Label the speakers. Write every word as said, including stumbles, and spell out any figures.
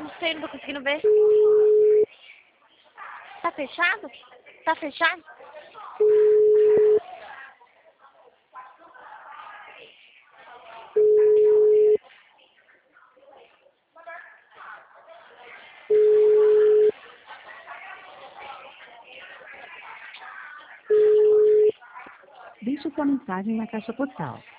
Speaker 1: Não sei, não tô conseguindo ver. Tá fechado? Tá fechado?
Speaker 2: Deixe sua mensagem na caixa postal.